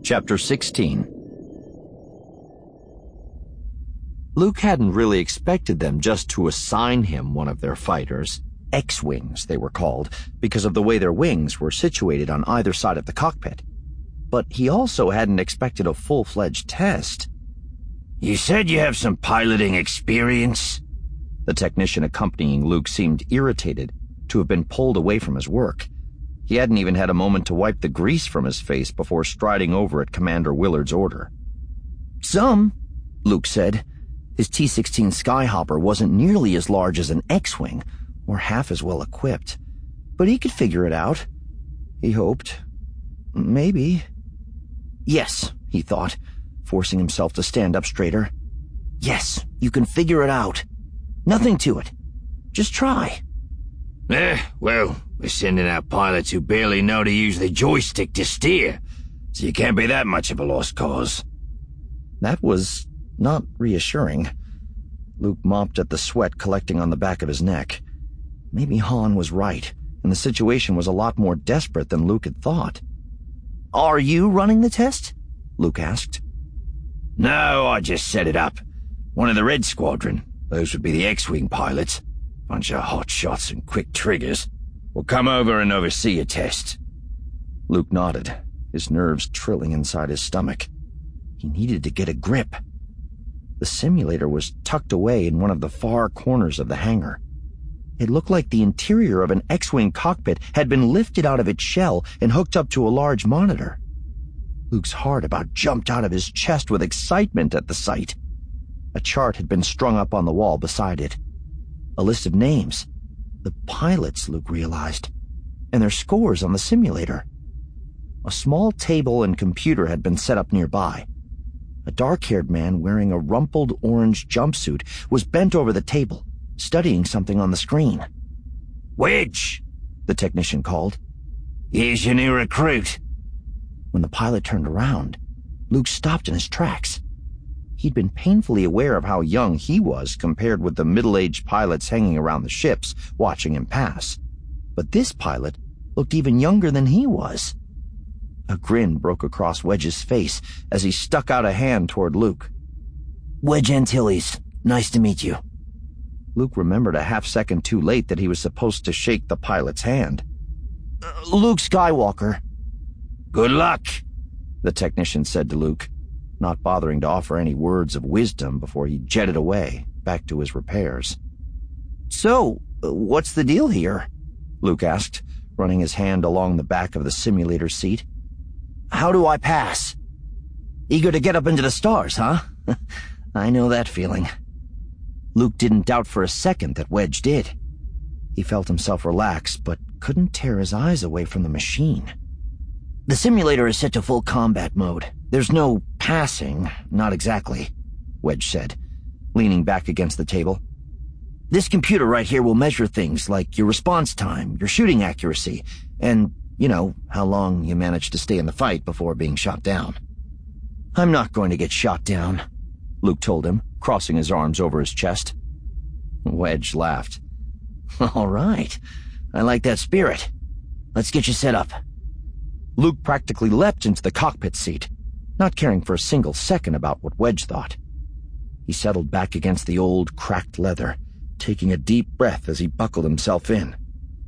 Chapter 16. Luke hadn't really expected them just to assign him one of their fighters. X-Wings, they were called, because of the way their wings were situated on either side of the cockpit. But he also hadn't expected a full-fledged test. "You said you have some piloting experience?" The technician accompanying Luke seemed irritated to have been pulled away from his work. He hadn't even had a moment to wipe the grease from his face before striding over at Commander Willard's order. "Some," Luke said. His T-16 Skyhopper wasn't nearly as large as an X-Wing, or half as well equipped. But he could figure it out. He hoped. Maybe. Yes, he thought, forcing himself to stand up straighter. Yes, you can figure it out. Nothing to it. Just try. Well, we're sending out pilots who barely know to use the joystick to steer, so you can't be that much of a lost cause. That was not reassuring. Luke mopped at the sweat collecting on the back of his neck. Maybe Han was right, and the situation was a lot more desperate than Luke had thought. "Are you running the test?" Luke asked. "No, I just set it up. One of the Red Squadron. Those would be the X-Wing pilots. Bunch of hot shots and quick triggers. Will come over and oversee a test." Luke nodded, his nerves trilling inside his stomach. He needed to get a grip. The simulator was tucked away in one of the far corners of the hangar. It looked like the interior of an X-Wing cockpit had been lifted out of its shell and hooked up to a large monitor. Luke's heart about jumped out of his chest with excitement at the sight. A chart had been strung up on the wall beside it. A list of names. The pilots, Luke realized, and their scores on the simulator. A small table and computer had been set up nearby. A dark-haired man wearing a rumpled orange jumpsuit was bent over the table, studying something on the screen. "Wedge," the technician called. "Here's your new recruit." When the pilot turned around, Luke stopped in his tracks. He'd been painfully aware of how young he was compared with the middle-aged pilots hanging around the ships, watching him pass. But this pilot looked even younger than he was. A grin broke across Wedge's face as he stuck out a hand toward Luke. "Wedge Antilles, nice to meet you." Luke remembered a half-second too late that he was supposed to shake the pilot's hand. "Luke Skywalker." "Good luck," the technician said to Luke, not bothering to offer any words of wisdom before he jetted away, back to his repairs. "So, what's the deal here?" Luke asked, running his hand along the back of the simulator seat. "How do I pass? Eager to get up into the stars, huh? I know that feeling." Luke didn't doubt for a second that Wedge did. He felt himself relax, but couldn't tear his eyes away from the machine. "The simulator is set to full combat mode. There's no passing, not exactly," Wedge said, leaning back against the table. "This computer right here will measure things like your response time, your shooting accuracy, and, how long you manage to stay in the fight before being shot down." "I'm not going to get shot down," Luke told him, crossing his arms over his chest. Wedge laughed. "All right. I like that spirit. Let's get you set up." Luke practically leapt into the cockpit seat, not caring for a single second about what Wedge thought. He settled back against the old, cracked leather, taking a deep breath as he buckled himself in.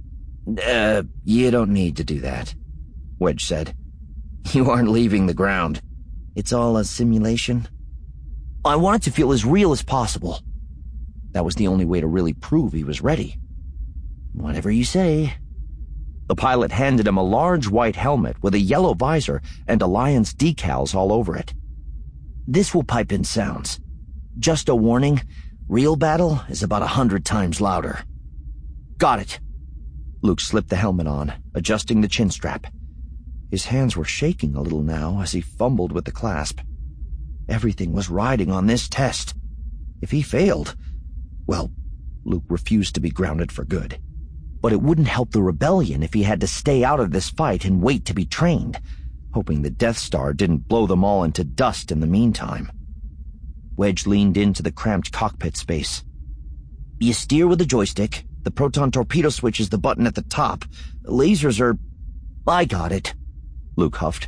You don't need to do that," Wedge said. "You aren't leaving the ground. It's all a simulation. I want it to feel as real as possible." That was the only way to really prove he was ready. "Whatever you say." The pilot handed him a large white helmet with a yellow visor and Alliance decals all over it. "This will pipe in sounds. Just a warning, real battle is about 100 times louder." "Got it." Luke slipped the helmet on, adjusting the chin strap. His hands were shaking a little now as he fumbled with the clasp. Everything was riding on this test. If he failed, well, Luke refused to be grounded for good. But it wouldn't help the rebellion if he had to stay out of this fight and wait to be trained, hoping the Death Star didn't blow them all into dust in the meantime. Wedge leaned into the cramped cockpit space. "You steer with the joystick. The proton torpedo switch is the button at the top. Lasers are—" "I got it," Luke huffed.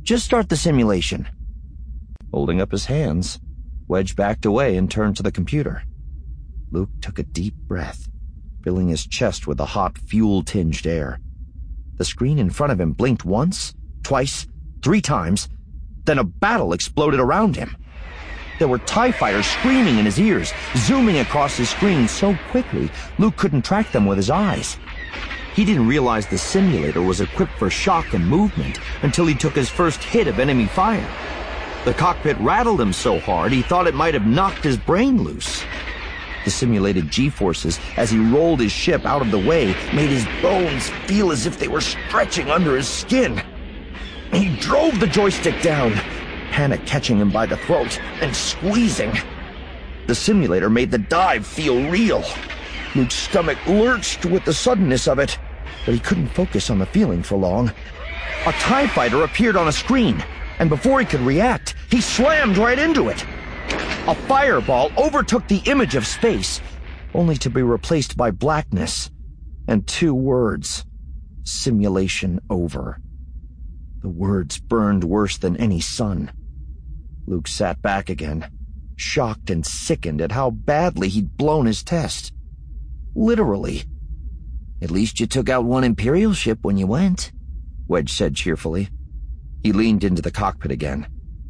Just start the simulation." Holding up his hands, Wedge backed away and turned to the computer. Luke took a deep breath, filling his chest with the hot, fuel-tinged air. The screen in front of him blinked once, twice, 3 times, then a battle exploded around him. There were TIE fighters screaming in his ears, zooming across his screen so quickly Luke couldn't track them with his eyes. He didn't realize the simulator was equipped for shock and movement until he took his first hit of enemy fire. The cockpit rattled him so hard he thought it might have knocked his brain loose. The simulated G-forces, as he rolled his ship out of the way, made his bones feel as if they were stretching under his skin. He drove the joystick down, panic catching him by the throat and squeezing. The simulator made the dive feel real. Luke's stomach lurched with the suddenness of it, but he couldn't focus on the feeling for long. A TIE fighter appeared on a screen, and before he could react, he slammed right into it. A fireball overtook the image of space, only to be replaced by blackness and 2 words: simulation over. The words burned worse than any sun. Luke sat back again, shocked and sickened at how badly he'd blown his test. Literally. "At least you took out one Imperial ship when you went," Wedge said cheerfully. He leaned into the cockpit again.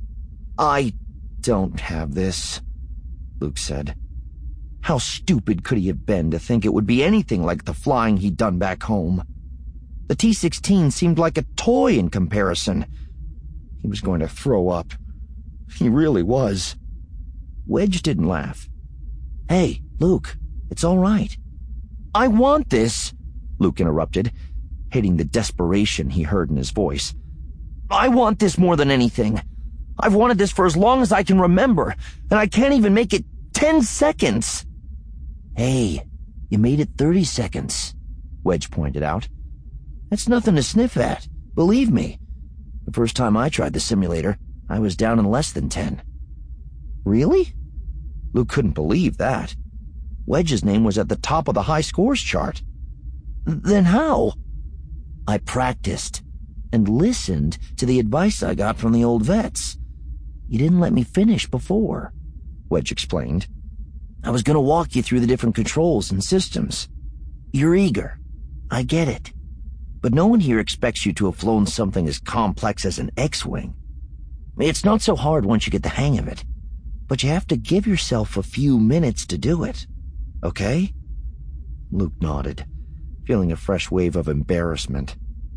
"I don't have this," Luke said. How stupid could he have been to think it would be anything like the flying he'd done back home? The T-16 seemed like a toy in comparison. He was going to throw up. He really was. Wedge didn't laugh. "Hey, Luke, it's all right." "I want this," Luke interrupted, hating the desperation he heard in his voice. "I want this more than anything. I've wanted this for as long as I can remember, and I can't even make it 10 seconds. "Hey, you made it 30 seconds, Wedge pointed out. "That's nothing to sniff at, believe me. The first time I tried the simulator, I was down in less than 10. "Really?" Luke couldn't believe that. Wedge's name was at the top of the high scores chart. "Then how?" "I practiced and listened to the advice I got from the old vets. You didn't let me finish before," Wedge explained. "I was going to walk you through the different controls and systems. You're eager. I get it. But no one here expects you to have flown something as complex as an X-Wing. It's not so hard once you get the hang of it, but you have to give yourself a few minutes to do it. Okay?" Luke nodded, feeling a fresh wave of embarrassment.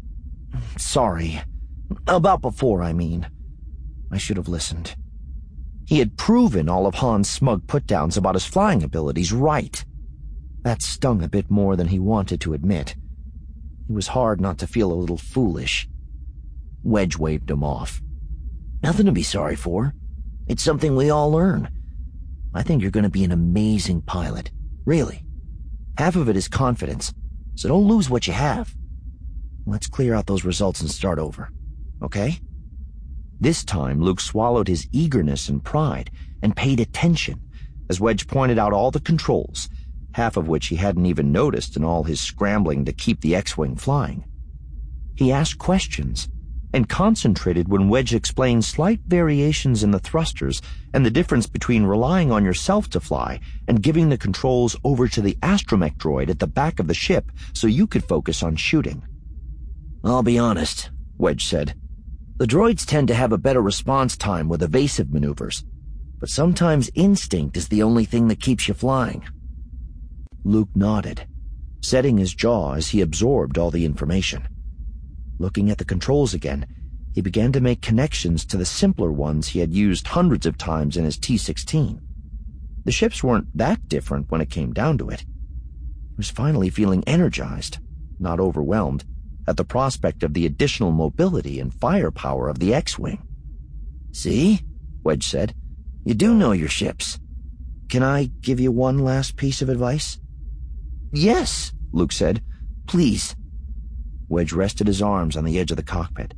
"Sorry. About before, I mean. I should have listened." He had proven all of Han's smug put-downs about his flying abilities right. That stung a bit more than he wanted to admit. It was hard not to feel a little foolish. Wedge waved him off. "Nothing to be sorry for. It's something we all learn. I think you're going to be an amazing pilot. Really. Half of it is confidence, so don't lose what you have. Let's clear out those results and start over. Okay?" This time, Luke swallowed his eagerness and pride and paid attention as Wedge pointed out all the controls, half of which he hadn't even noticed in all his scrambling to keep the X-Wing flying. He asked questions and concentrated when Wedge explained slight variations in the thrusters and the difference between relying on yourself to fly and giving the controls over to the astromech droid at the back of the ship so you could focus on shooting. "I'll be honest," Wedge said. "The droids tend to have a better response time with evasive maneuvers, but sometimes instinct is the only thing that keeps you flying." Luke nodded, setting his jaw as he absorbed all the information. Looking at the controls again, he began to make connections to the simpler ones he had used hundreds of times in his T-16. The ships weren't that different when it came down to it. He was finally feeling energized, not overwhelmed, at the prospect of the additional mobility and firepower of the X-Wing. "See?" Wedge said. "You do know your ships. Can I give you one last piece of advice?" "Yes," Luke said. "Please." Wedge rested his arms on the edge of the cockpit.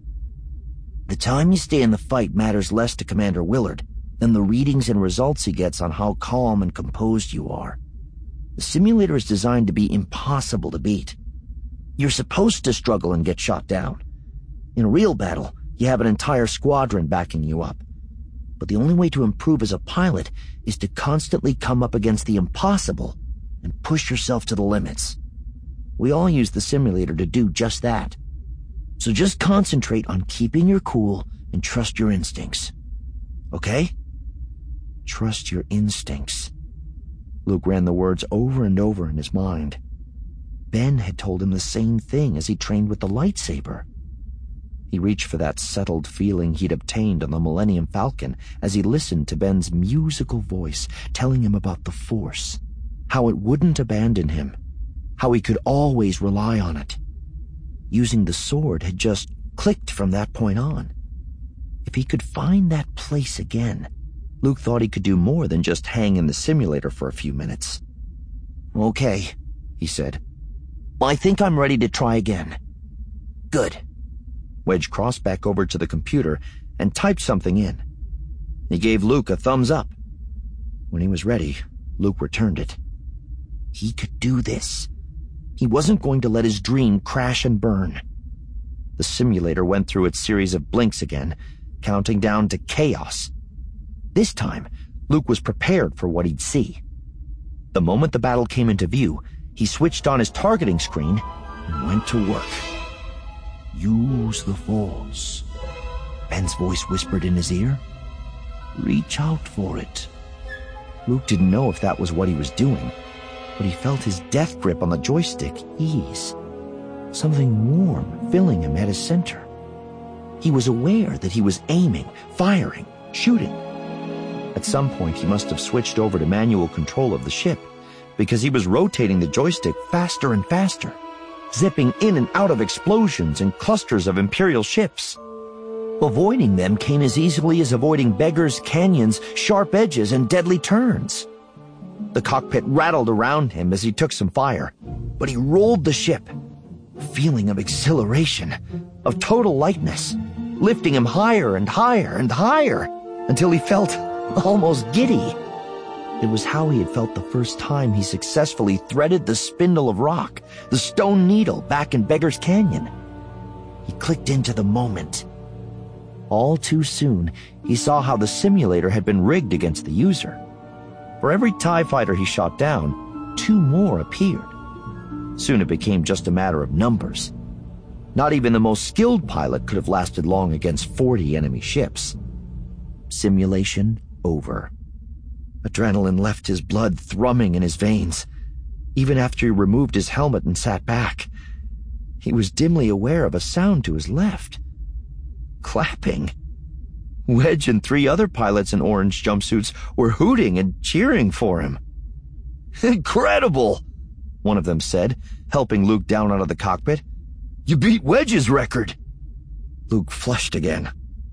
"The time you stay in the fight matters less to Commander Willard than the readings and results he gets on how calm and composed you are. The simulator is designed to be impossible to beat. You're supposed to struggle and get shot down. In a real battle, You have an entire squadron backing you up. But the only way to improve as a pilot is to constantly come up against the impossible and push yourself to the limits. We all use the simulator to do just that. So just concentrate on keeping your cool and trust your instincts. Okay? Trust your instincts. Luke ran the words over and over in his mind. Ben had told him the same thing as he trained with the lightsaber. He reached for that settled feeling he'd obtained on the Millennium Falcon as he listened to Ben's musical voice telling him about the Force, how it wouldn't abandon him, how he could always rely on it. Using the sword had just clicked from that point on. If he could find that place again, Luke thought he could do more than just hang in the simulator for a few minutes. Okay, he said. I think I'm ready to try again. Good. Wedge crossed back over to the computer and typed something in. He gave Luke a thumbs up. When he was ready, Luke returned it. He could do this. He wasn't going to let his dream crash and burn. The simulator went through its series of blinks again, counting down to chaos. This time, Luke was prepared for what he'd see. The moment the battle came into view, he switched on his targeting screen and went to work. Use the Force. Ben's voice whispered in his ear. Reach out for it. Luke didn't know if that was what he was doing, but he felt his death grip on the joystick ease. Something warm filling him at his center. He was aware that he was aiming, firing, shooting. At some point, he must have switched over to manual control of the ship, because he was rotating the joystick faster and faster, zipping in and out of explosions and clusters of Imperial ships. Avoiding them came as easily as avoiding beggars' canyons, sharp edges, and deadly turns. The cockpit rattled around him as he took some fire, but he rolled the ship, a feeling of exhilaration, of total lightness, lifting him higher and higher and higher, until he felt almost giddy. It was how he had felt the first time he successfully threaded the spindle of rock, the stone needle back in Beggar's Canyon. He clicked into the moment. All too soon, he saw how the simulator had been rigged against the user. For every TIE fighter he shot down, 2 more appeared. Soon it became just a matter of numbers. Not even the most skilled pilot could have lasted long against 40 enemy ships. Simulation over. Adrenaline left his blood thrumming in his veins. Even after he removed his helmet and sat back, he was dimly aware of a sound to his left. Clapping. Wedge and 3 other pilots in orange jumpsuits were hooting and cheering for him. Incredible, one of them said, helping Luke down out of the cockpit. You beat Wedge's record. Luke flushed again.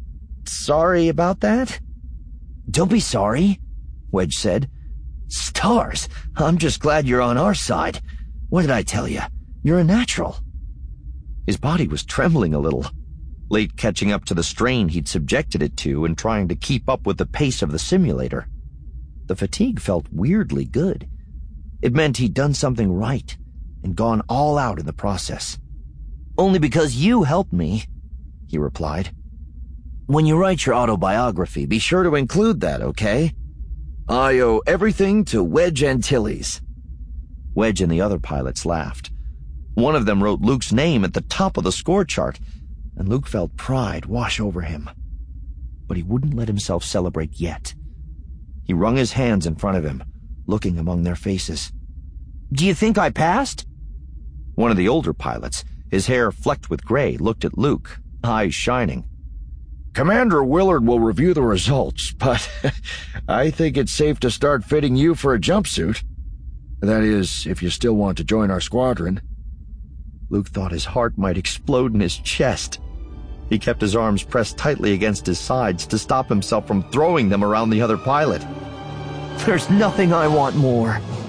Sorry about that? Don't be sorry, Wedge said. Stars, I'm just glad you're on our side. What did I tell you? You're a natural. His body was trembling a little, late catching up to the strain he'd subjected it to and trying to keep up with the pace of the simulator. The fatigue felt weirdly good. It meant he'd done something right and gone all out in the process. Only because you helped me, he replied. When you write your autobiography, be sure to include that, okay? I owe everything to Wedge Antilles. Wedge and the other pilots laughed. One of them wrote Luke's name at the top of the score chart, and Luke felt pride wash over him. But he wouldn't let himself celebrate yet. He wrung his hands in front of him, looking among their faces. Do you think I passed? One of the older pilots, his hair flecked with gray, looked at Luke, eyes shining. Commander Willard will review the results, but I think it's safe to start fitting you for a jumpsuit. That is, if you still want to join our squadron. Luke thought his heart might explode in his chest. He kept his arms pressed tightly against his sides to stop himself from throwing them around the other pilot. There's nothing I want more,